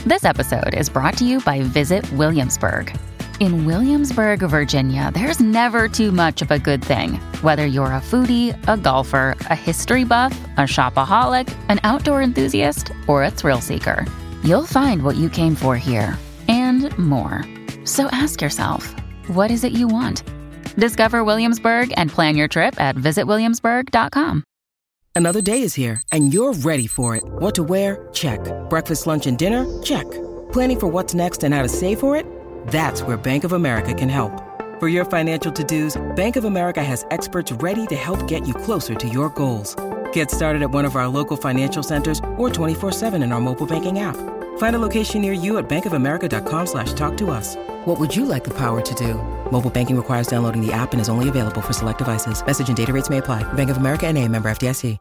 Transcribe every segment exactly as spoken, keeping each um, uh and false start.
This episode is brought to you by Visit Williamsburg. In Williamsburg, Virginia, there's never too much of a good thing. Whether you're a foodie, a golfer, a history buff, a shopaholic, an outdoor enthusiast, or a thrill seeker, you'll find what you came for here and more. So ask yourself, what is it you want? Discover Williamsburg and plan your trip at visit williamsburg dot com. Another day is here, and you're ready for it. What to wear? Check. Breakfast, lunch, and dinner? Check. Planning for what's next and how to save for it? That's where Bank of America can help. For your financial to-dos, Bank of America has experts ready to help get you closer to your goals. Get started at one of our local financial centers or twenty-four seven in our mobile banking app. Find a location near you at bankofamerica.com slash talk to us. What would you like the power to do? Mobile banking requires downloading the app and is only available for select devices. Message and data rates may apply. Bank of America N A, member F D I C.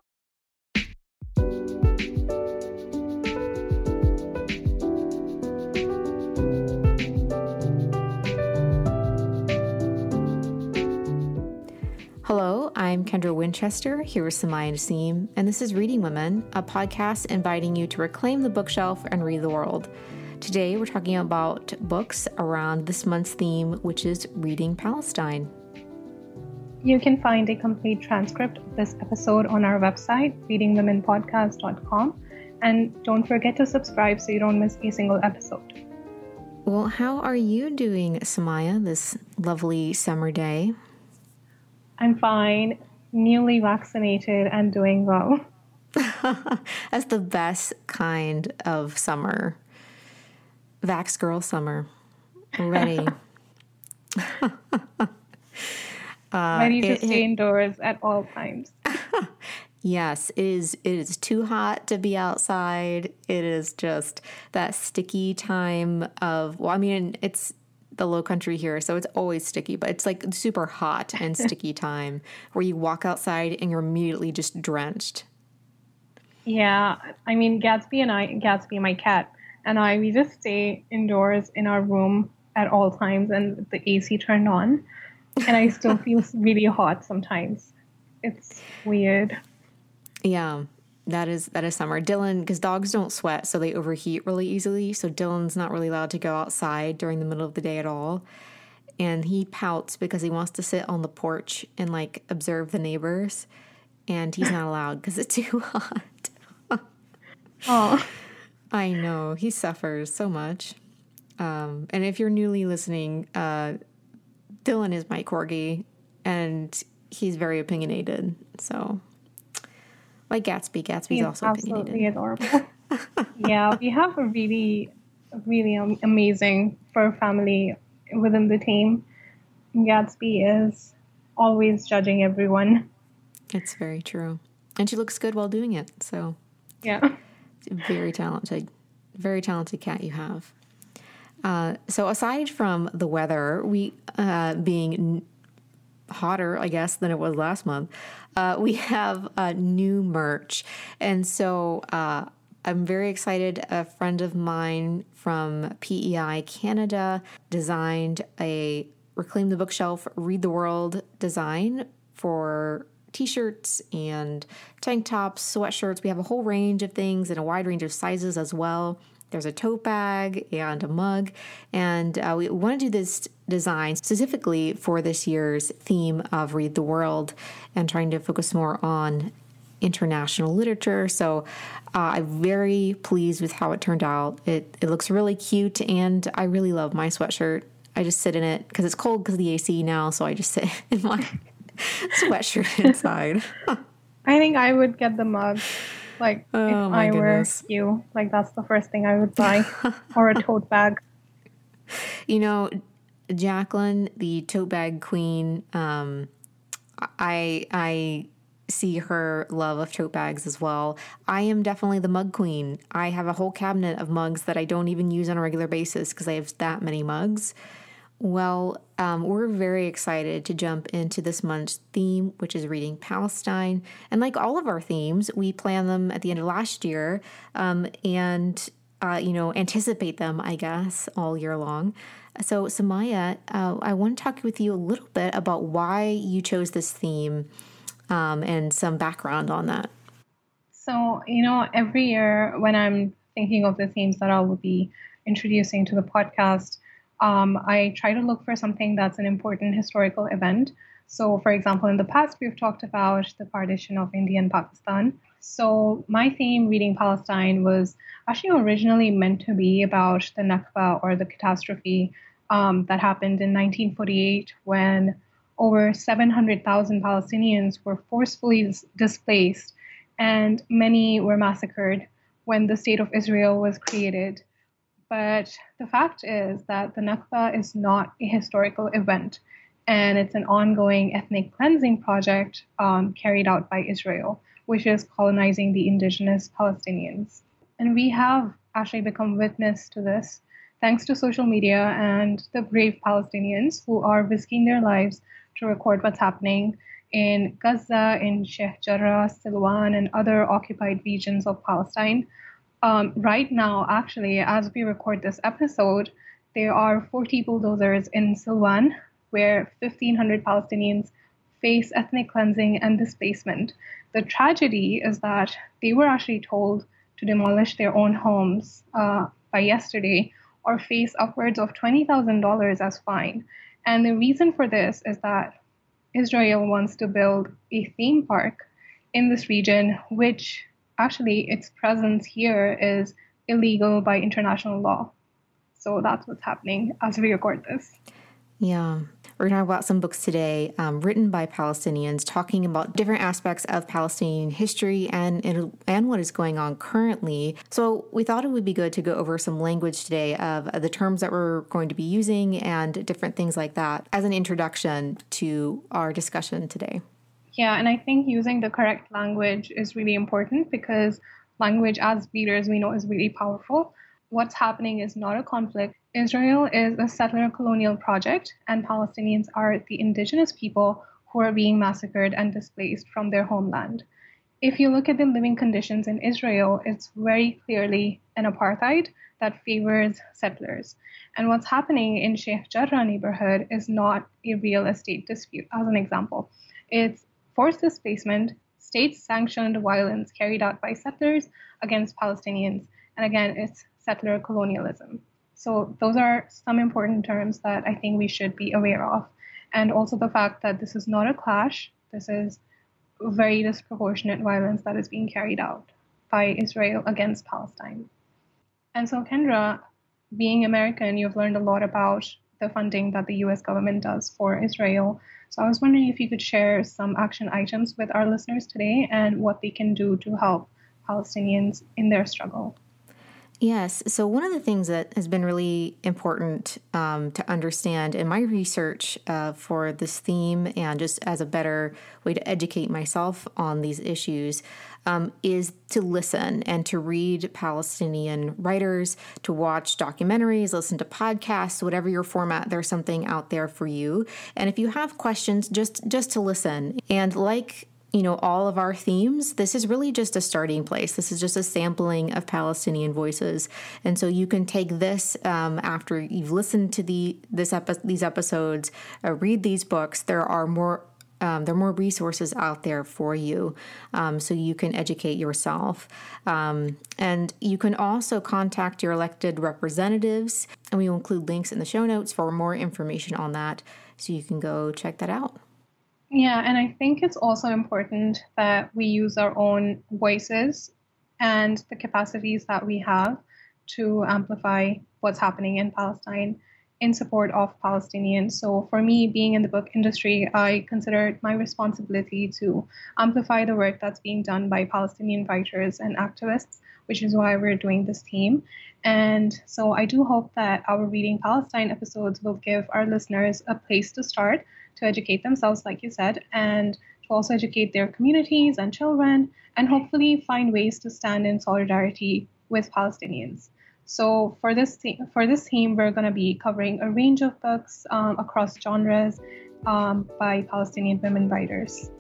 Hello, I'm Kendra Winchester, here with Samaya Naseem, and this is Reading Women, a podcast inviting you to reclaim the bookshelf and read the world. Today, we're talking about books around this month's theme, which is Reading Palestine. You can find a complete transcript of this episode on our website, reading women podcast dot com, and don't forget to subscribe so you don't miss a single episode. Well, how are you doing, Samaya, this lovely summer day? I'm fine, newly vaccinated and doing well. That's the best kind of summer. Vax girl summer. Ready. uh, Ready to it, stay it, indoors at all times. Yes, it is. It is too hot to be outside. It is just that sticky time of, well, I mean, it's the low country here, so it's always sticky, but it's like super hot and sticky time where you walk outside and you're immediately just drenched. Yeah, I mean, Gatsby and I, Gatsby, my cat, and I, we just stay indoors in our room at all times and the A C turned on, and I still feel really hot sometimes. It's weird. Yeah. That is that is summer. Dylan, because dogs don't sweat, so they overheat really easily. So Dylan's not really allowed to go outside during the middle of the day at all. And he pouts because he wants to sit on the porch and like observe the neighbors. And he's not allowed because it's too hot. Oh, I know. He suffers so much. Um, and if you're newly listening, uh, Dylan is my corgi, and he's very opinionated. So... like Gatsby. Gatsby's He's also absolutely opinionated. Adorable. Yeah, we have a really, really amazing fur family within the team. Gatsby is always judging everyone. It's very true. And she looks good while doing it. So, yeah. Very talented. Very talented cat you have. Uh, so aside from the weather, we uh, being... hotter, I guess, than it was last month, uh, we have uh, new merch. And so uh, I'm very excited. A friend of mine from P E I Canada designed a Reclaim the Bookshelf, Read the World design for t-shirts and tank tops, sweatshirts. We have a whole range of things and a wide range of sizes as well. There's a tote bag and a mug, and uh, we want to do this design specifically for this year's theme of Read the World and trying to focus more on international literature. So uh, I'm very pleased with how it turned out. It it looks really cute, and I really love my sweatshirt. I just sit in it because it's cold because of the A C now, so I just sit in my sweatshirt inside. I think I would get the mug. Like, oh, if I goodness. were you, like, that's the first thing I would buy. Or a tote bag. You know, Jacqueline, the tote bag queen, um, I I see her love of tote bags as well. I am definitely the mug queen. I have a whole cabinet of mugs that I don't even use on a regular basis because I have that many mugs. Well, um, we're very excited to jump into this month's theme, which is Reading Palestine. And like all of our themes, we plan them at the end of last year um, and, uh, you know, anticipate them, I guess, all year long. So, Samaya, uh, I want to talk with you a little bit about why you chose this theme um, and some background on that. So, you know, every year when I'm thinking of the themes that I will be introducing to the podcast, um, I try to look for something that's an important historical event. So, for example, in the past, we've talked about the partition of India and Pakistan. So my theme, Reading Palestine, was actually originally meant to be about the Nakba, or the catastrophe um, that happened in nineteen forty-eight when over seven hundred thousand Palestinians were forcefully dis- displaced and many were massacred when the State of Israel was created. But the fact is that the Nakba is not a historical event, and it's an ongoing ethnic cleansing project um, carried out by Israel, which is colonizing the indigenous Palestinians. And we have actually become witness to this thanks to social media and the brave Palestinians who are risking their lives to record what's happening in Gaza, in Sheikh Jarrah, Silwan, and other occupied regions of Palestine. Um, right now, actually, as we record this episode, there are forty bulldozers in Silwan, where fifteen hundred Palestinians face ethnic cleansing and displacement. The tragedy is that they were actually told to demolish their own homes uh, by yesterday, or face upwards of twenty thousand dollars as fine. And the reason for this is that Israel wants to build a theme park in this region, which actually its presence here is illegal by international law. So that's what's happening as we record this. Yeah. We're going to talk about some books today um, written by Palestinians talking about different aspects of Palestinian history and, and and what is going on currently. So we thought it would be good to go over some language today of the terms that we're going to be using and different things like that as an introduction to our discussion today. Yeah, and I think using the correct language is really important because language, as readers, we know is really powerful. What's happening is not a conflict. Israel is a settler colonial project, and Palestinians are the indigenous people who are being massacred and displaced from their homeland. If you look at the living conditions in Israel, it's very clearly an apartheid that favors settlers. And what's happening in Sheikh Jarrah neighborhood is not a real estate dispute, as an example. It's forced displacement, state-sanctioned violence carried out by settlers against Palestinians. And again, it's settler colonialism. So those are some important terms that I think we should be aware of. And also the fact that this is not a clash. This is very disproportionate violence that is being carried out by Israel against Palestine. And so, Kendra, being American, you've learned a lot about the funding that the U S government does for Israel. So I was wondering if you could share some action items with our listeners today and what they can do to help Palestinians in their struggle. Yes. So one of the things that has been really important um, to understand in my research uh, for this theme and just as a better way to educate myself on these issues um, is to listen and to read Palestinian writers, to watch documentaries, listen to podcasts, whatever your format, there's something out there for you. And if you have questions, just just to listen. And like you know, all of our themes, this is really just a starting place. This is just a sampling of Palestinian voices. And so you can take this um, after you've listened to the this epi- these episodes, uh, read these books. There are more um, there are more resources out there for you, um, so you can educate yourself. Um, and you can also contact your elected representatives, and we will include links in the show notes for more information on that, so you can go check that out. Yeah, and I think it's also important that we use our own voices and the capacities that we have to amplify what's happening in Palestine in support of Palestinians. So for me, being in the book industry, I consider it my responsibility to amplify the work that's being done by Palestinian writers and activists, which is why we're doing this theme. And so I do hope that our Reading Palestine episodes will give our listeners a place to start to educate themselves, like you said, and to also educate their communities and children, and hopefully find ways to stand in solidarity with Palestinians. So for this th- for this theme, we're going to be covering a range of books um, across genres um, by Palestinian women writers.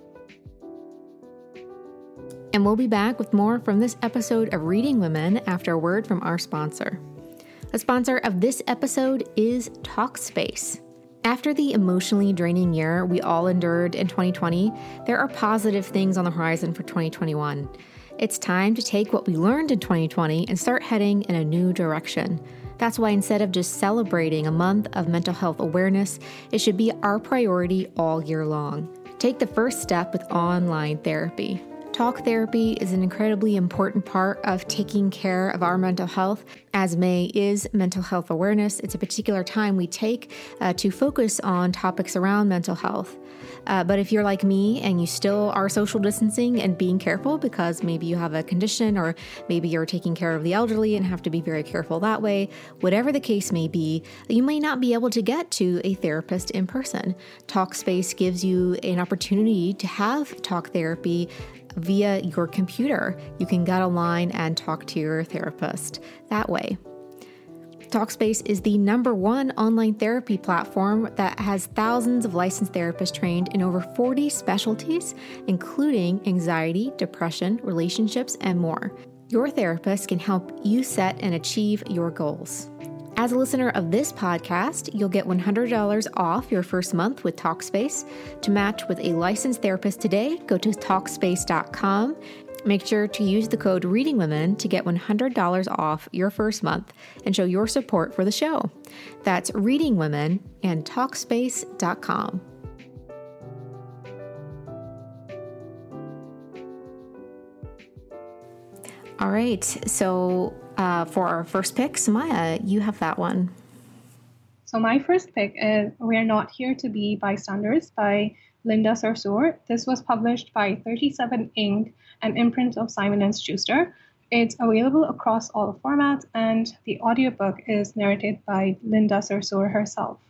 And we'll be back with more from this episode of Reading Women after a word from our sponsor. The sponsor of this episode is Talkspace. After the emotionally draining year we all endured in twenty twenty, there are positive things on the horizon for twenty twenty-one. It's time to take what we learned in twenty twenty and start heading in a new direction. That's why instead of just celebrating a month of mental health awareness, it should be our priority all year long. Take the first step with online therapy. Talk therapy is an incredibly important part of taking care of our mental health. As May is Mental Health Awareness, it's a particular time we take uh, to focus on topics around mental health. Uh, but if you're like me and you still are social distancing and being careful because maybe you have a condition or maybe you're taking care of the elderly and have to be very careful that way, whatever the case may be, you may not be able to get to a therapist in person. Talkspace gives you an opportunity to have talk therapy via your computer. You can get online and talk to your therapist that way. Talkspace is the number one online therapy platform that has thousands of licensed therapists trained in over forty specialties, including anxiety, depression, relationships, and more. Your therapist can help you set and achieve your goals. As a listener of this podcast, you'll get one hundred dollars off your first month with Talkspace. To match with a licensed therapist today, go to Talkspace dot com. Make sure to use the code READINGWOMEN to get one hundred dollars off your first month and show your support for the show. That's Reading Women and Talkspace dot com. All right, so uh, for our first pick, Samaya, you have that one. So my first pick is We're Not Here to Be Bystanders by Linda Sarsour. This was published by thirty-seven Incorporated, an imprint of Simon and Schuster. It's available across all formats, and the audiobook is narrated by Linda Sarsour herself.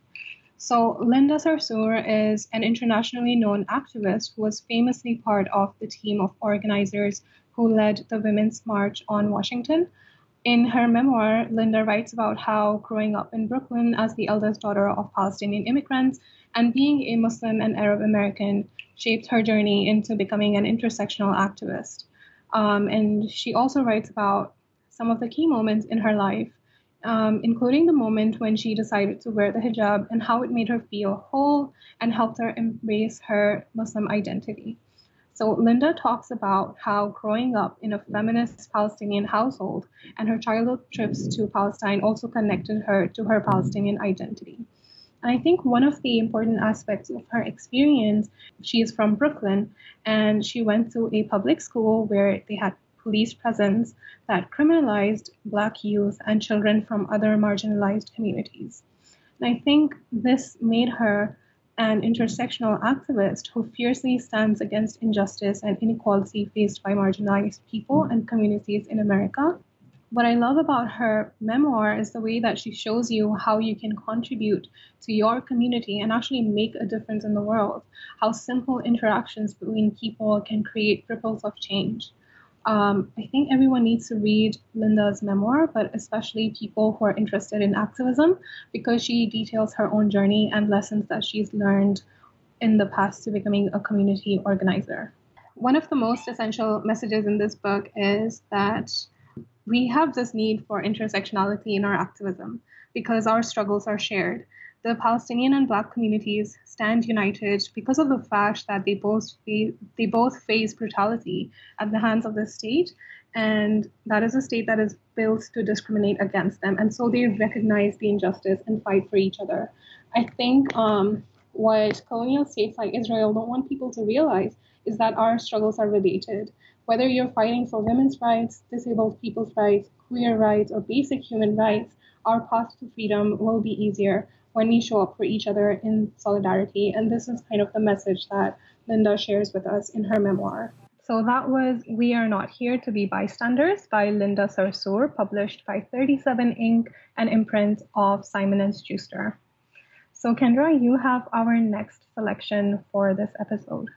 So Linda Sarsour is an internationally known activist who was famously part of the team of organizers who led the Women's March on Washington. In her memoir, Linda writes about how growing up in Brooklyn as the eldest daughter of Palestinian immigrants and being a Muslim and Arab American shaped her journey into becoming an intersectional activist. Um, and she also writes about some of the key moments in her life, um, including the moment when she decided to wear the hijab and how it made her feel whole and helped her embrace her Muslim identity. So Linda talks about how growing up in a feminist Palestinian household and her childhood trips to Palestine also connected her to her Palestinian identity. And I think one of the important aspects of her experience, she is from Brooklyn, and she went to a public school where they had police presence that criminalized Black youth and children from other marginalized communities. And I think this made her an intersectional activist who fiercely stands against injustice and inequality faced by marginalized people and communities in America. What I love about her memoir is the way that she shows you how you can contribute to your community and actually make a difference in the world, how simple interactions between people can create ripples of change. Um, I think everyone needs to read Linda's memoir, but especially people who are interested in activism, because she details her own journey and lessons that she's learned in the past to becoming a community organizer. One of the most essential messages in this book is that we have this need for intersectionality in our activism because our struggles are shared. The Palestinian and Black communities stand united because of the fact that they both face, they both face brutality at the hands of the state, and that is a state that is built to discriminate against them. And so they recognize the injustice and fight for each other. I think um, what colonial states like Israel don't want people to realize is that our struggles are related. Whether you're fighting for women's rights, disabled people's rights, queer rights, or basic human rights, our path to freedom will be easier when we show up for each other in solidarity. And this is kind of the message that Linda shares with us in her memoir. So that was We Are Not Here to Be Bystanders by Linda Sarsour, published by thirty-seven Incorporated, an imprint of Simon and Schuster. So Kendra, you have our next selection for this episode.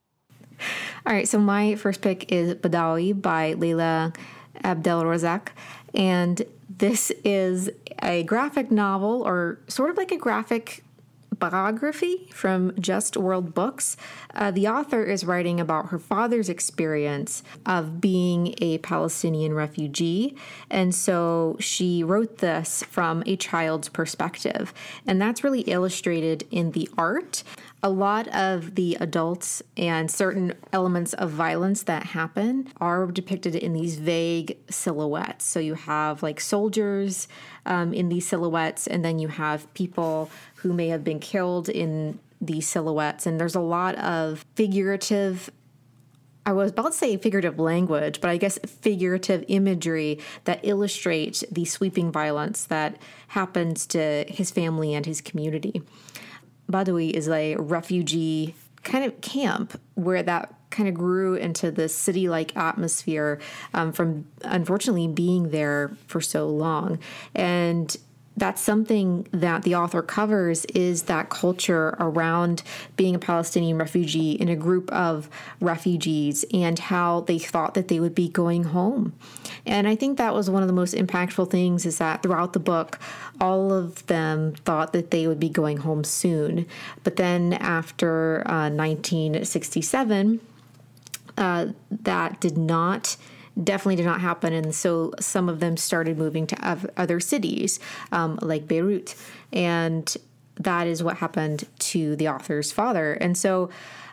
All right, so my first pick is Badawi by Leila Abdelrazak, and this is a graphic novel, or sort of like a graphic biography from Just World Books. Uh, the author is writing about her father's experience of being a Palestinian refugee, and so she wrote this from a child's perspective, and that's really illustrated in the art. a lot of the adults and certain elements of violence that happen are depicted in these vague silhouettes. So you have like soldiers um, in these silhouettes, and then you have people who may have been killed in these silhouettes. And there's a lot of figurative, I was about to say figurative language, but I guess figurative imagery that illustrates the sweeping violence that happens to his family and his community. Badawi is a refugee kind of camp where that kind of grew into this city-like atmosphere um, from, unfortunately, being there for so long. And that's something that the author covers, is that culture around being a Palestinian refugee in a group of refugees and how they thought that they would be going home. And I think that was one of the most impactful things, is that throughout the book, all of them thought that they would be going home soon. But then after uh, nineteen sixty-seven, uh, that did not definitely did not happen. And so some of them started moving to other cities, um, like Beirut. And that is what happened to the author's father. And so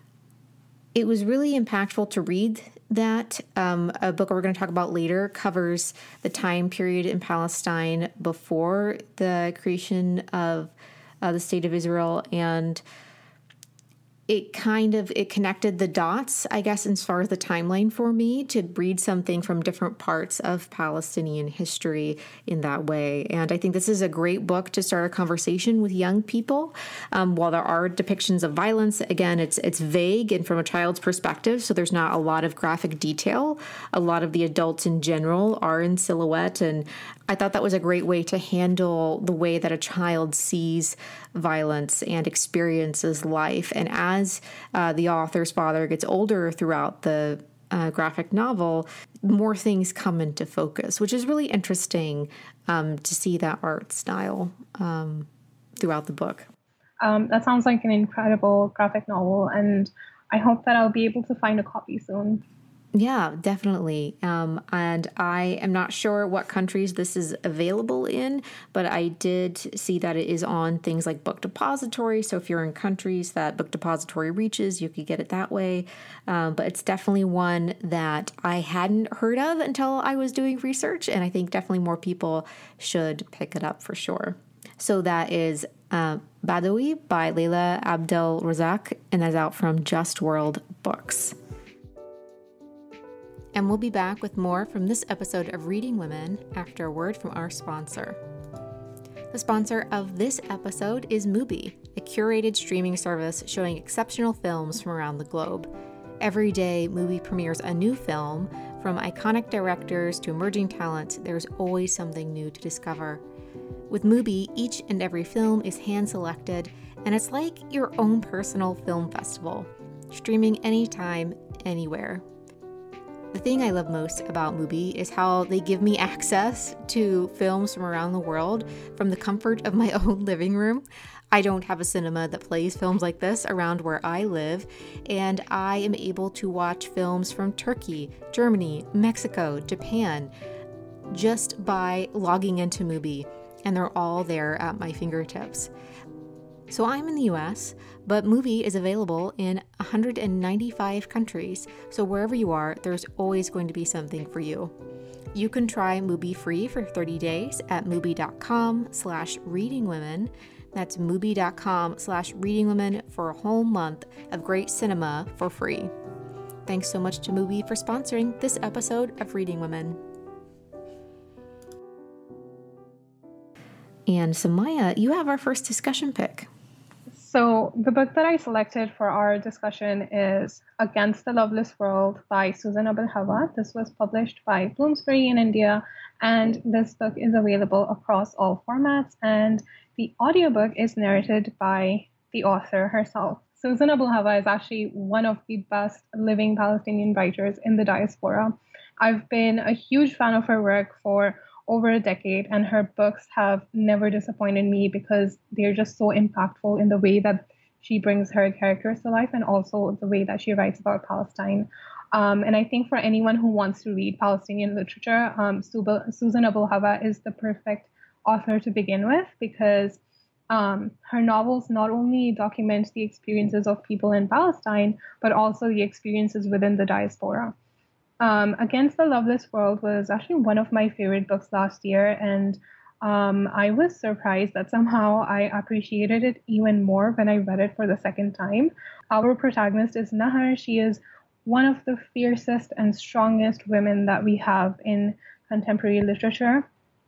it was really impactful to read that. Um, a book we're going to talk about later covers the time period in Palestine before the creation of uh, the State of Israel, and it kind of, it connected the dots, I guess, as far as the timeline for me, to read something from different parts of Palestinian history in that way. And I think this is a great book to start a conversation with young people. Um, while there are depictions of violence, again, it's it's vague and from a child's perspective, so there's not a lot of graphic detail. A lot of the adults in general are in silhouette, and I thought that was a great way to handle the way that a child sees violence and experiences life. And as uh, the author's father gets older throughout the uh, graphic novel, more things come into focus, which is really interesting um, to see that art style um, throughout the book. Um, that sounds like an incredible graphic novel, and I hope that I'll be able to find a copy soon. Yeah, definitely. Um, and I am not sure what countries this is available in, but I did see that it is on things like Book Depository. So if you're in countries that Book Depository reaches, you could get it that way. Um, but it's definitely one that I hadn't heard of until I was doing research. And I think definitely more people should pick it up for sure. So that is uh, Badawi by Layla Abdel Razak, and that's out from Just World Books. And we'll be back with more from this episode of Reading Women after a word from our sponsor. The sponsor of this episode is Mubi, a curated streaming service showing exceptional films from around the globe. Every day, Mubi premieres a new film. From iconic directors to emerging talents, there's always something new to discover. With Mubi, each and every film is hand-selected, and it's like your own personal film festival, streaming anytime, anywhere. The thing I love most about Mubi is how they give me access to films from around the world from the comfort of my own living room. I don't have a cinema that plays films like this around where I live, and I am able to watch films from Turkey, Germany, Mexico, Japan, just by logging into Mubi, and they're all there at my fingertips. So I'm in the U S, but Mubi is available in one hundred ninety-five countries, so wherever you are, there's always going to be something for you. You can try Mubi free for thirty days at mubi.com slash readingwomen. That's mubi.com slash readingwomen for a whole month of great cinema for free. Thanks so much to Mubi for sponsoring this episode of Reading Women. And Samaya, you have our first discussion pick. So the book that I selected for our discussion is Against the Loveless World by Susan Abulhawa. This was published by Bloomsbury in India, and this book is available across all formats, and the audiobook is narrated by the author herself. Susan Abulhawa is actually one of the best living Palestinian writers in the diaspora. I've been a huge fan of her work for over a decade, and her books have never disappointed me because they're just so impactful in the way that she brings her characters to life and also the way that she writes about Palestine. Um, and I think for anyone who wants to read Palestinian literature, um, Susan Abulhawa is the perfect author to begin with because Um, her novels not only document the experiences of people in Palestine, but also the experiences within the diaspora. Um, Against the Loveless World was actually one of my favorite books last year, and um, I was surprised that somehow I appreciated it even more when I read it for the second time. Our protagonist is Nahar. She is one of the fiercest and strongest women that we have in contemporary literature.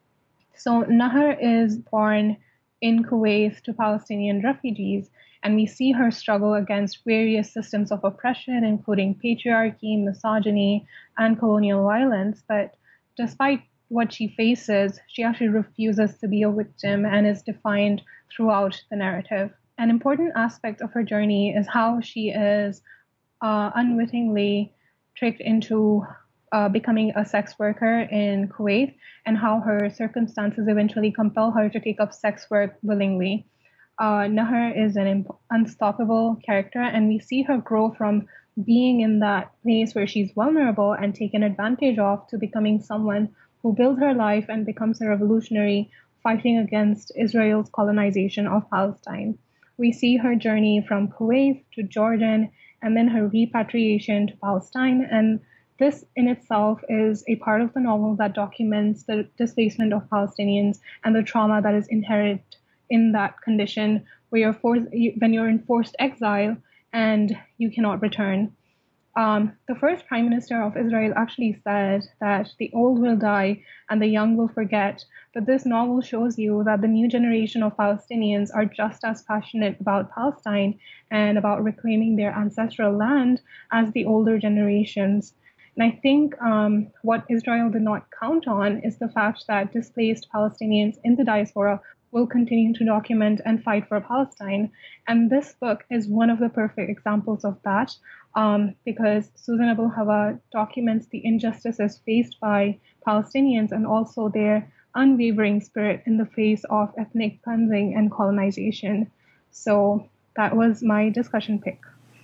So Nahar is born in Kuwait to Palestinian refugees, and we see her struggle against various systems of oppression, including patriarchy, misogyny, and colonial violence. But despite what she faces, she actually refuses to be a victim and is defined throughout the narrative. An important aspect of her journey is how she is uh, unwittingly tricked into uh, becoming a sex worker in Kuwait, and how her circumstances eventually compel her to take up sex work willingly. Uh, Nahar is an imp- unstoppable character, and we see her grow from being in that place where she's vulnerable and taken advantage of to becoming someone who builds her life and becomes a revolutionary fighting against Israel's colonization of Palestine. We see her journey from Kuwait to Jordan and then her repatriation to Palestine. And this in itself is a part of the novel that documents the displacement of Palestinians and the trauma that is inherent in that condition where you're forced, when you're in forced exile and you cannot return. Um, the first prime minister of Israel actually said that the old will die and the young will forget. But this novel shows you that the new generation of Palestinians are just as passionate about Palestine and about reclaiming their ancestral land as the older generations. And I think um, what Israel did not count on is the fact that displaced Palestinians in the diaspora will continue to document and fight for Palestine. And this book is one of the perfect examples of that, um, because Susan Abu Hawa documents the injustices faced by Palestinians and also their unwavering spirit in the face of ethnic cleansing and colonization. So that was my discussion pick.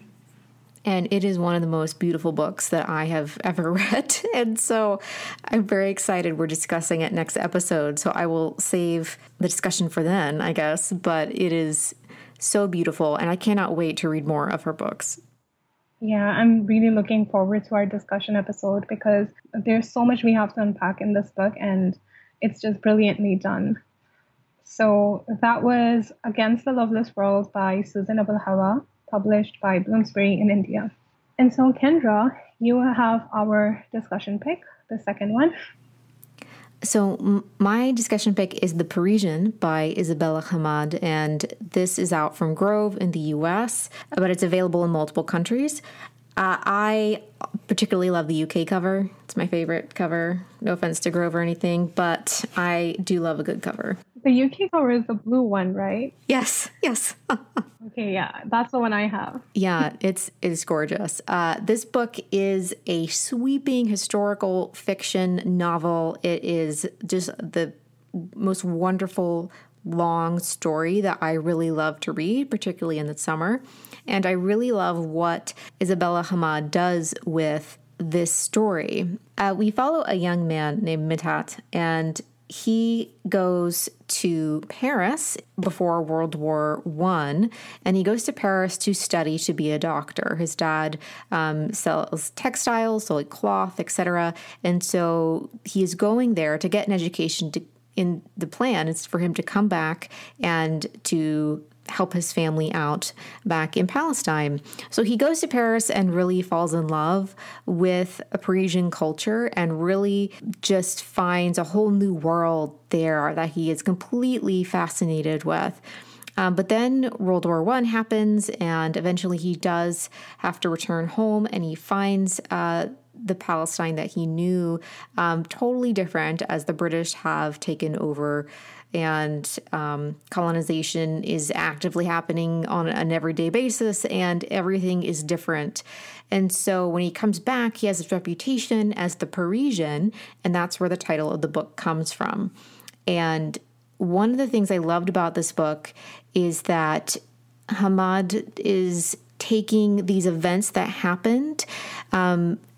And it is one of the most beautiful books that I have ever read. And so I'm very excited. We're discussing it next episode. So I will save the discussion for then, I guess. But it is so beautiful. And I cannot wait to read more of her books. Yeah, I'm really looking forward to our discussion episode because there's so much we have to unpack in this book. And it's just brilliantly done. So that was Against the Loveless World by Susan Abu Hawa, published by Bloomsbury in India. And so, Kendra, you have our discussion pick, the second one. So m- my discussion pick is The Parisian by Isabella Hamad, and this is out from Grove in the U S, but it's available in multiple countries. Uh, I particularly love the U K cover. It's my favorite cover. No offense to Grove or anything, but I do love a good cover. The U K cover is the blue one, right? Yes, yes. Okay, yeah, that's the one I have. Yeah, it's it's gorgeous. Uh, this book is a sweeping historical fiction novel. It is just the most wonderful long story that I really love to read, particularly in the summer. And I really love what Isabella Hamad does with this story. Uh, we follow a young man named Midhat, and he goes to Paris before World War One, and he goes to Paris to study to be a doctor. His dad um, sells textiles, so like cloth, et cetera. And so he is going there to get an education. To, in the plan is for him to come back and to help his family out back in Palestine. So he goes to Paris and really falls in love with a Parisian culture and really just finds a whole new world there that he is completely fascinated with. Um, but then World War One happens, and eventually he does have to return home, and he finds uh, the Palestine that he knew um, totally different as the British have taken over, and um, colonization is actively happening on an everyday basis, and everything is different. And so when he comes back, he has this reputation as the Parisian, and that's where the title of the book comes from. And one of the things I loved about this book is that Hamad is taking these events that happened um,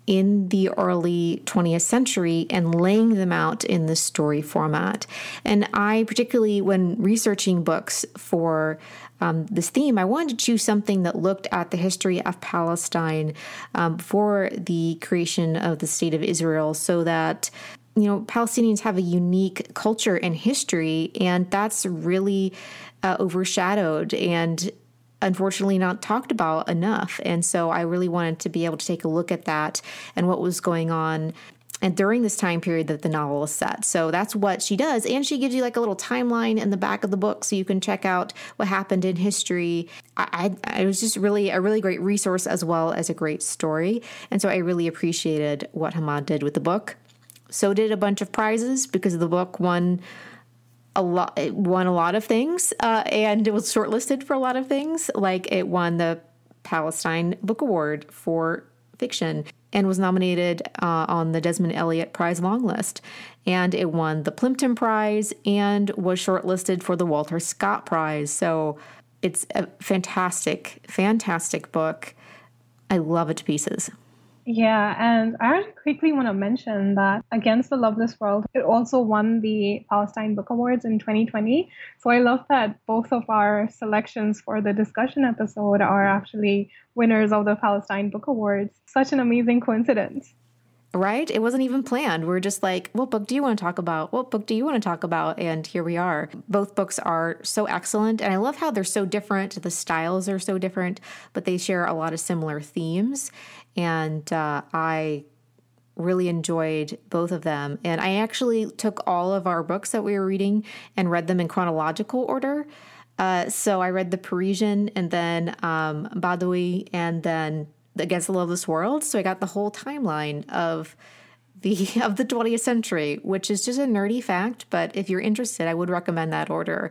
in the early twentieth century and laying them out in the story format. And I, particularly when researching books for um, this theme, I wanted to choose something that looked at the history of Palestine um, before the creation of the State of Israel, so that you know, Palestinians have a unique culture and history, and that's really uh, overshadowed and unfortunately not talked about enough. And so I really wanted to be able to take a look at that and what was going on and during this time period that the novel is set. So that's what she does. And she gives you like a little timeline in the back of the book so you can check out what happened in history. I, I it was just really a really great resource as well as a great story. And so I really appreciated what Hamad did with the book. So did a bunch of prizes because the book won a lot. It won a lot of things, uh, and it was shortlisted for a lot of things. Like it won the Palestine Book Award for fiction and was nominated uh, on the Desmond Elliott Prize long list. And it won the Plimpton Prize and was shortlisted for the Walter Scott Prize. So it's a fantastic, fantastic book. I love it to pieces. Yeah, and I quickly want to mention that Against the Loveless World, it also won the Palestine Book Awards in twenty twenty. So I love that both of our selections for the discussion episode are actually winners of the Palestine Book Awards. Such an amazing coincidence. Right? It wasn't even planned. We're just like, what book do you want to talk about? What book do you want to talk about? And here we are. Both books are so excellent. And I love how they're so different. The styles are so different, but they share a lot of similar themes. And uh, I really enjoyed both of them. And I actually took all of our books that we were reading and read them in chronological order. Uh, so I read The Parisian and then um, Badawi and then Against the Loveless World. So I got the whole timeline of the of the twentieth century, which is just a nerdy fact. But if you're interested, I would recommend that order.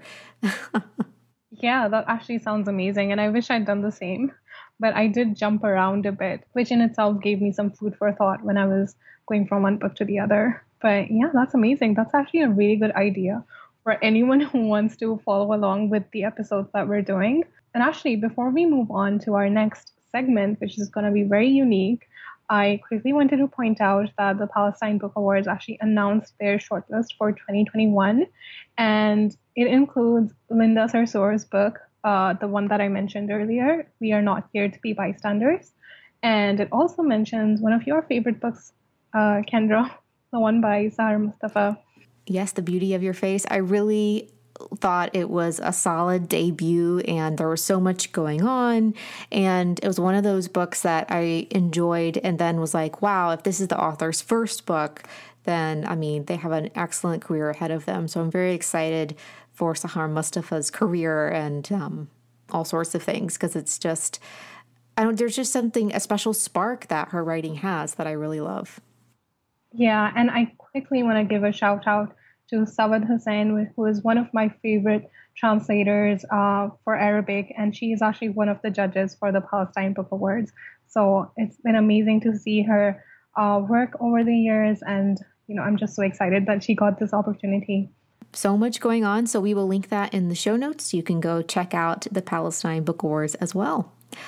Yeah, that actually sounds amazing. And I wish I'd done the same. But I did jump around a bit, which in itself gave me some food for thought when I was going from one book to the other. But yeah, that's amazing. That's actually a really good idea for anyone who wants to follow along with the episodes that we're doing. And actually, before we move on to our next segment, which is going to be very unique, I quickly wanted to point out that the Palestine Book Awards actually announced their shortlist for twenty twenty-one. And it includes Linda Sarsour's book, Uh, the one that I mentioned earlier, We Are Not Here to Be Bystanders. And it also mentions one of your favorite books, uh, Kendra, the one by Sahar Mustafa. Yes, The Beauty of Your Face. I really thought it was a solid debut and there was so much going on. And it was one of those books that I enjoyed and then was like, wow, if this is the author's first book, then, I mean, they have an excellent career ahead of them. So I'm very excited for Sahar Mustafa's career and um, all sorts of things, because it's just, I don't, there's just something, a special spark that her writing has that I really love. Yeah, and I quickly want to give a shout out to Sawad Hussain, who is one of my favorite translators uh, for Arabic, and she is actually one of the judges for the Palestine Book Awards. So it's been amazing to see her uh, work over the years, and you know, I'm just so excited that she got this opportunity. So much going on, so we will link that in the show notes. You can go check out the Palestine Book Awards as well.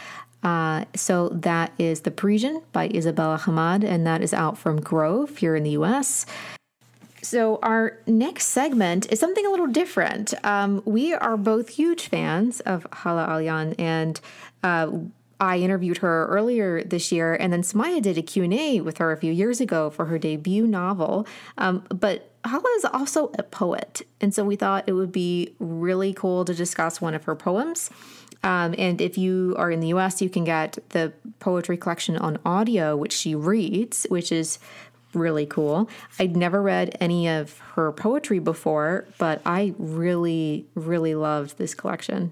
Uh, so that is The Parisian by Isabella Hamad, and that is out from Grove here in the U S. So our next segment is something a little different. Um, we are both huge fans of Hala Alian, and uh, I interviewed her earlier this year, and then Samaya did a Q and A with her a few years ago for her debut novel. Um, but Hala is also a poet, and so we thought it would be really cool to discuss one of her poems. Um, and if you are in the U S, you can get the poetry collection on audio, which she reads, which is really cool. I'd never read any of her poetry before, but I really, really loved this collection.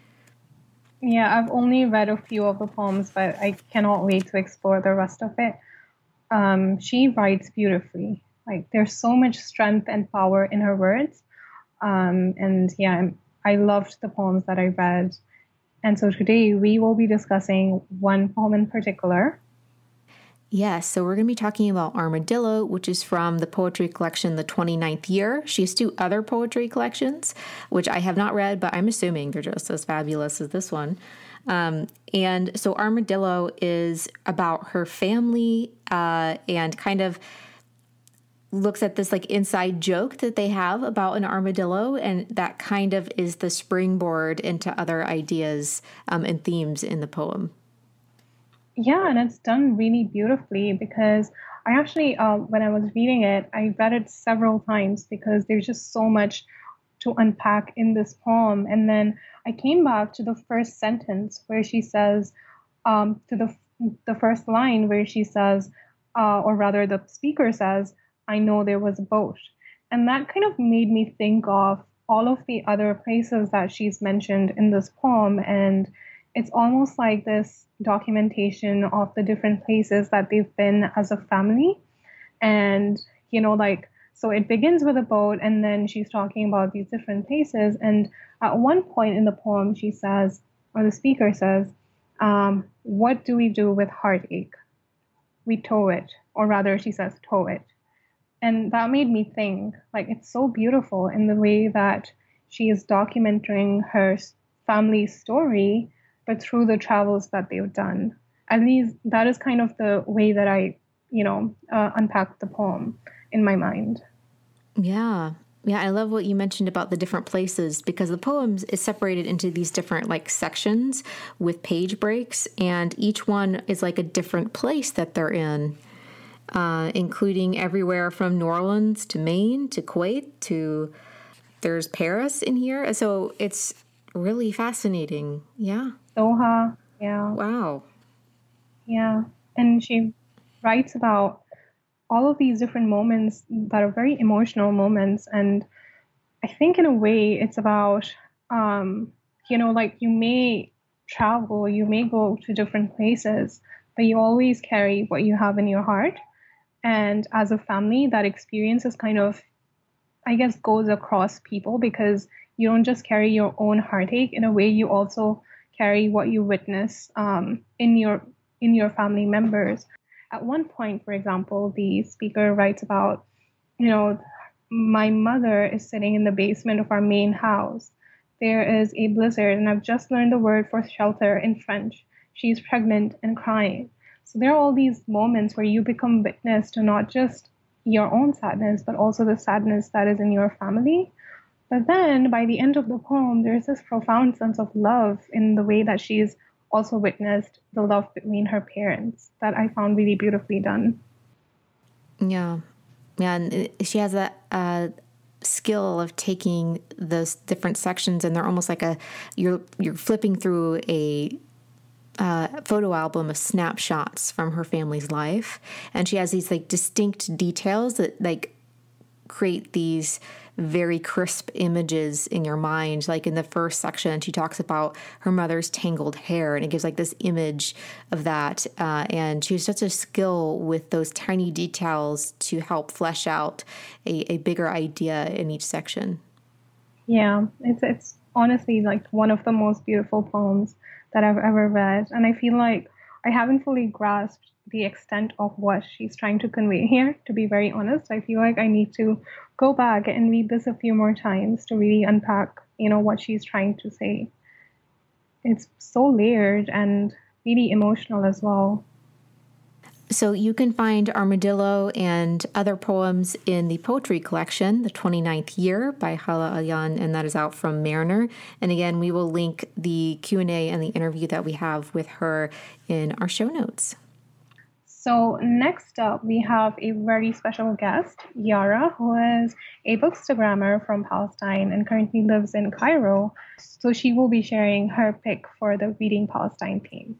Yeah, I've only read a few of the poems, but I cannot wait to explore the rest of it. Um, she writes beautifully. Like, there's so much strength and power in her words. Um, and yeah, I loved the poems that I read. And so today we will be discussing one poem in particular. Yes, so we're going to be talking about Armadillo, which is from the poetry collection The twenty-ninth Year. She has two other poetry collections, which I have not read, but I'm assuming they're just as fabulous as this one. Um, and so Armadillo is about her family uh, and kind of looks at this like inside joke that they have about an armadillo, and that kind of is the springboard into other ideas um, and themes in the poem. Yeah, and it's done really beautifully because I actually, uh, when I was reading it, I read it several times because there's just so much to unpack in this poem. And then I came back to the first sentence where she says, um, to the the first line where she says, uh, or rather the speaker says, I know there was a boat. And that kind of made me think of all of the other places that she's mentioned in this poem. And it's almost like this documentation of the different places that they've been as a family. And, you know, like, so it begins with a boat, and then she's talking about these different places. And at one point in the poem, she says, or the speaker says, um, what do we do with heartache? We tow it, or rather, she says, tow it. And that made me think, like, it's so beautiful in the way that she is documenting her family's story, but through the travels that they've done. At least that is kind of the way that I, you know, uh, unpacked the poem in my mind. Yeah. Yeah, I love what you mentioned about the different places, because the poem is separated into these different like sections with page breaks, and each one is like a different place that they're in. Uh, including everywhere from New Orleans to Maine to Kuwait to there's Paris in here. So it's really fascinating. Yeah. Doha. Yeah. Wow. Yeah. And she writes about all of these different moments that are very emotional moments. And I think in a way it's about, um, you know, like you may travel, you may go to different places, but you always carry what you have in your heart. And as a family, that experience is kind of, I guess, goes across people, because you don't just carry your own heartache. In a way, you also carry what you witness um, in your in your family members. At one point, for example, the speaker writes about, you know, my mother is sitting in the basement of our main house. There is a blizzard, and I've just learned the word for shelter in French. She's pregnant and crying. So there are all these moments where you become witness to not just your own sadness, but also the sadness that is in your family. But then by the end of the poem, there's this profound sense of love in the way that she's also witnessed the love between her parents that I found really beautifully done. Yeah. Yeah. And she has that uh, skill of taking those different sections, and they're almost like a, you're, you're flipping through a Uh, photo album of snapshots from her family's life, and she has these like distinct details that like create these very crisp images in your mind. Like in the first section, she talks about her mother's tangled hair, and it gives like this image of that. Uh, and she has such a skill with those tiny details to help flesh out a, a bigger idea in each section. Yeah, it's it's honestly like one of the most beautiful poems that I've ever read. And I feel like I haven't fully grasped the extent of what she's trying to convey here, to be very honest. I feel like I need to go back and read this a few more times to really unpack, you know, what she's trying to say. It's so layered and really emotional as well. So you can find Armadillo and other poems in the poetry collection, The twenty-ninth Year by Hala Alyan, and that is out from Mariner. And again, we will link the Q and A and the interview that we have with her in our show notes. So next up, we have a very special guest, Yara, who is a bookstagrammer from Palestine and currently lives in Cairo. So she will be sharing her pick for the Reading Palestine theme.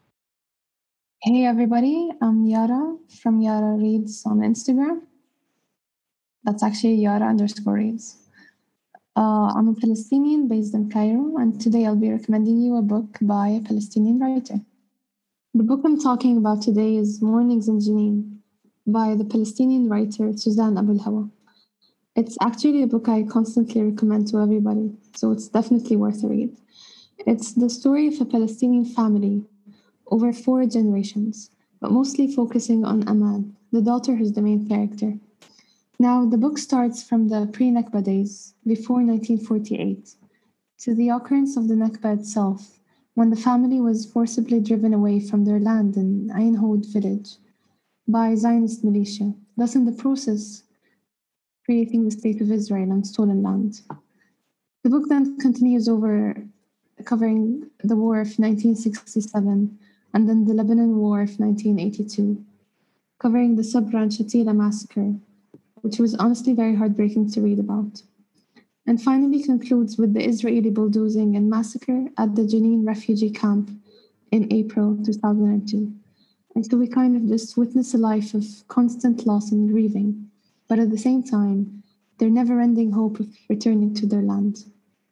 Hey everybody, I'm Yara from Yara Reads on Instagram. That's actually Yara underscore Reads. Uh, I'm a Palestinian based in Cairo, and today I'll be recommending you a book by a Palestinian writer. The book I'm talking about today is Mornings in Jenin by the Palestinian writer Suzanne Abu Hawa. It's actually a book I constantly recommend to everybody, so it's definitely worth a read. It's the story of a Palestinian family over four generations, but mostly focusing on Ahmad, the daughter who's the main character. Now, the book starts from the pre-Nakba days, before nineteen forty-eight, to the occurrence of the Nakba itself, when the family was forcibly driven away from their land in Ain Hod village by Zionist militia, thus in the process creating the State of Israel on stolen land. The book then continues over covering the War of nineteen sixty-seven and then the Lebanon War of nineteen eighty-two, covering the Sabra and Shatila massacre, which was honestly very heartbreaking to read about. And finally concludes with the Israeli bulldozing and massacre at the Jenin refugee camp in April two thousand two. And so we kind of just witness a life of constant loss and grieving, but at the same time, their never-ending hope of returning to their land.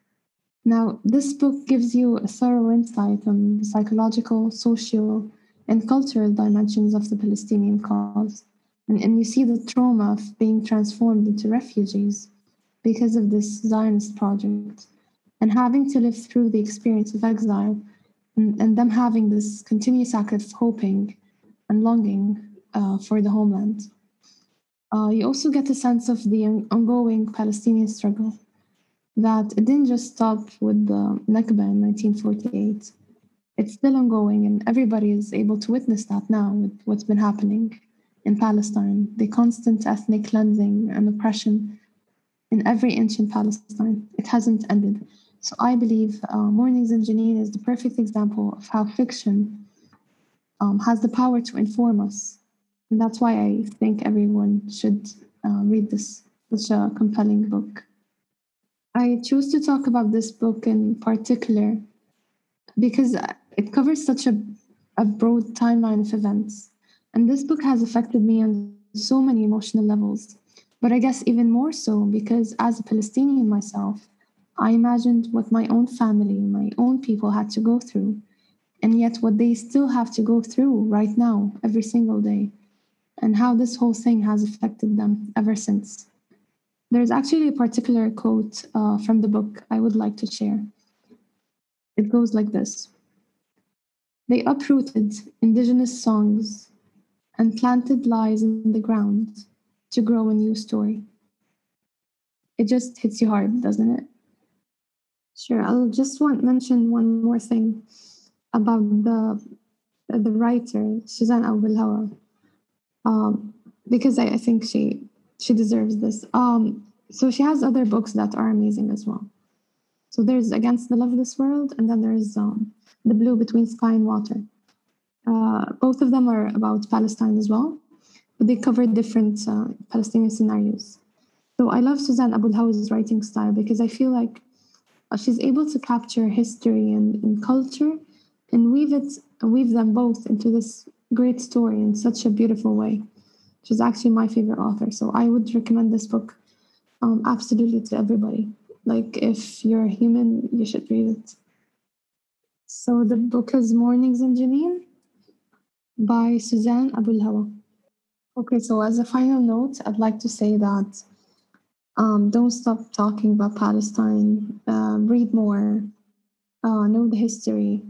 Now, this book gives you a thorough insight on the psychological, social, and cultural dimensions of the Palestinian cause. And, and you see the trauma of being transformed into refugees because of this Zionist project, and having to live through the experience of exile, and, and them having this continuous act of hoping and longing uh, for the homeland. Uh, you also get a sense of the ongoing Palestinian struggle, that it didn't just stop with the Nakba in nineteen forty-eight. It's still ongoing, and everybody is able to witness that now with what's been happening in Palestine, the constant ethnic cleansing and oppression in every inch in Palestine. It hasn't ended. So I believe uh, Mornings in Jenin is the perfect example of how fiction um, has the power to inform us. And that's why I think everyone should uh, read this, such a compelling book. I choose to talk about this book in particular because it covers such a, a broad timeline of events. And this book has affected me on so many emotional levels. But I guess even more so because as a Palestinian myself, I imagined what my own family, my own people had to go through, and yet what they still have to go through right now, every single day, and how this whole thing has affected them ever since. There's actually a particular quote uh, from the book I would like to share. It goes like this: "They uprooted indigenous songs and planted lies in the ground to grow a new story." It just hits you hard, doesn't it? Sure, I'll just want mention one more thing about the the writer, Suzanne Abu Hawa, um, because I, I think she she deserves this. Um, so she has other books that are amazing as well. So there's Against the Loveless World, and then there's um, The Blue Between Sky and Water. Uh, both of them are about Palestine as well, but they cover different uh, Palestinian scenarios. So I love Suzanne Abu Hawa's writing style because I feel like she's able to capture history and, and culture and weave it, weave them both into this great story in such a beautiful way. She's actually my favorite author, so I would recommend this book um, absolutely to everybody. Like, if you're a human, you should read it. So the book is Mornings in Jenin by Suzanne Abu Hawa. Okay, so as a final note, I'd like to say that um, don't stop talking about Palestine. Uh, read more, uh, know the history,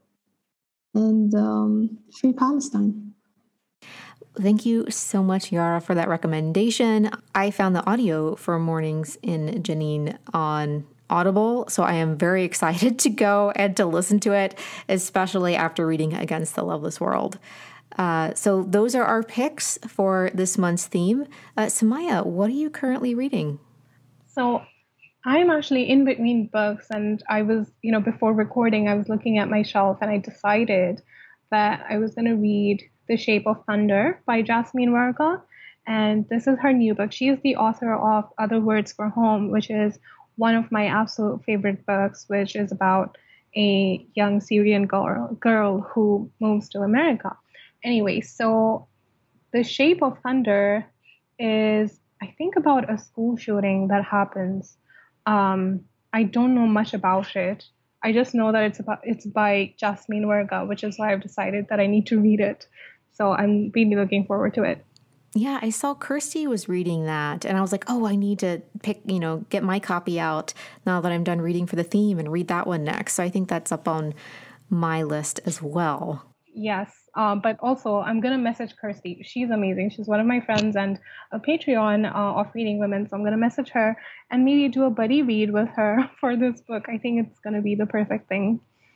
and um, free Palestine. Thank you so much, Yara, for that recommendation. I found the audio for Mornings in Jenin on Audible, so I am very excited to go and to listen to it, especially after reading Against the Loveless World. Uh, so those are our picks for this month's theme. Uh, Samaya, what are you currently reading? So I'm actually in between books, and I was, you know, before recording, I was looking at my shelf and I decided that I was going to read The Shape of Thunder by Jasmine Varga. And this is her new book. She is the author of Other Words for Home, which is one of my absolute favorite books, which is about a young Syrian girl, girl who moves to America. Anyway, so The Shape of Thunder is, I think, about a school shooting that happens. Um, I don't know much about it. I just know that it's about it's by Jasmine Varga, which is why I've decided that I need to read it. So I'm really looking forward to it. Yeah, I saw Kirsty was reading that, and I was like, oh, I need to pick, you know, get my copy out now that I'm done reading for the theme and read that one next. So I think that's up on my list as well. Yes, um, but also I'm going to message Kirsty. She's amazing. She's one of my friends and a Patreon uh, of Reading Women. So I'm going to message her and maybe do a buddy read with her for this book. I think it's going to be the perfect thing.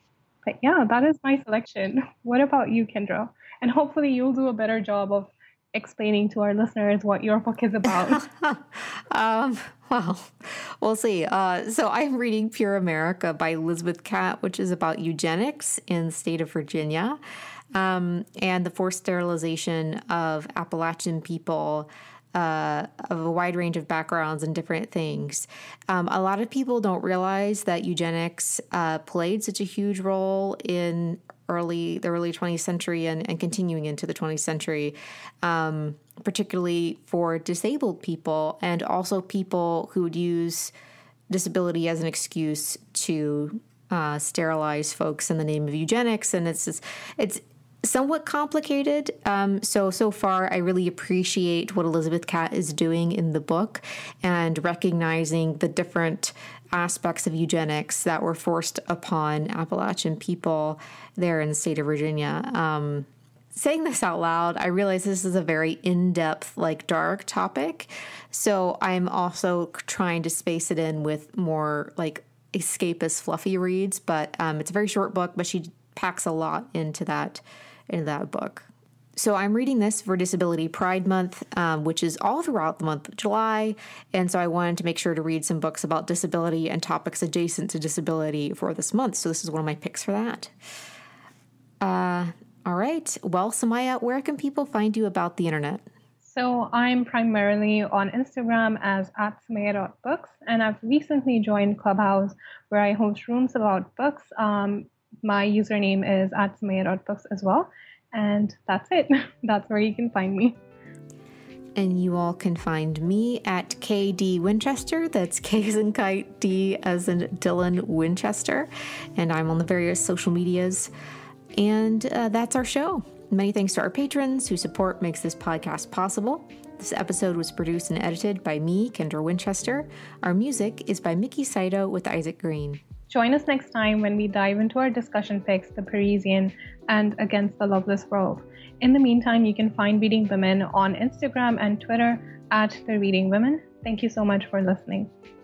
But yeah, that is my selection. What about you, Kendra? And hopefully you'll do a better job of explaining to our listeners what your book is about. um, well, we'll see. Uh, so I'm reading Pure America by Elizabeth Catt, which is about eugenics in the state of Virginia, um, and the forced sterilization of Appalachian people uh, of a wide range of backgrounds and different things. Um, a lot of people don't realize that eugenics uh, played such a huge role in early the early twentieth century and, and continuing into the twentieth century, um, particularly for disabled people and also people who would use disability as an excuse to uh, sterilize folks in the name of eugenics. And it's just, it's somewhat complicated. Um, so, so far, I really appreciate what Elizabeth Catt is doing in the book and recognizing the different aspects of eugenics that were forced upon Appalachian people there in the state of Virginia. Um, saying this out loud, I realize this is a very in-depth, like dark topic. So I'm also trying to space it in with more like escapist, fluffy reads. But um, it's a very short book, but she packs a lot into that into that book. So I'm reading this for Disability Pride Month, um, which is all throughout the month of July. And so I wanted to make sure to read some books about disability and topics adjacent to disability for this month. So this is one of my picks for that. Uh, all right. Well, Samaya, where can people find you about the internet? So I'm primarily on Instagram as at samaya dot books, and I've recently joined Clubhouse where I host rooms about books. Um, my username is at samaya dot books as well. And that's it. That's where you can find me. And you all can find me at K D Winchester. That's K as in kite, D as in Dylan Winchester. And I'm on the various social medias. And uh, that's our show. Many thanks to our patrons whose support makes this podcast possible. This episode was produced and edited by me, Kendra Winchester. Our music is by Mickey Saito with Isaac Green. Join us next time when we dive into our discussion picks, The Parisian and Against the Loveless World. In the meantime, you can find Reading Women on Instagram and Twitter at The Reading Women. Thank you so much for listening.